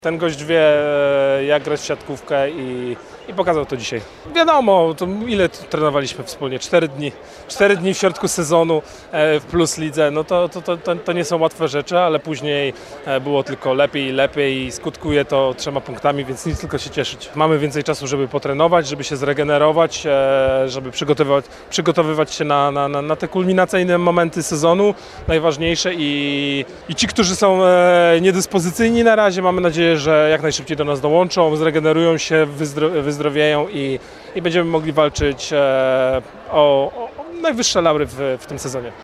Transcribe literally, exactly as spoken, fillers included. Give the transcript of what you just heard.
Ten gość wie, jak grać w siatkówkę i, i pokazał to dzisiaj. Wiadomo, to ile trenowaliśmy wspólnie? Cztery dni. Cztery dni w środku sezonu w Plus Lidze, no to, to, to, to nie są łatwe rzeczy, ale później było tylko lepiej i lepiej i skutkuje to trzema punktami, więc nic, tylko się cieszyć. Mamy więcej czasu, żeby potrenować, żeby się zregenerować, żeby przygotowywać, przygotowywać się na, na, na te kulminacyjne momenty sezonu, najważniejsze i, i ci, którzy są niedyspozycyjni na razie, mamy nadzieję, że jak najszybciej do nas dołączą, zregenerują się, wyzdro, wyzdrowieją i, i będziemy mogli walczyć e, o, o najwyższe laury w, w tym sezonie.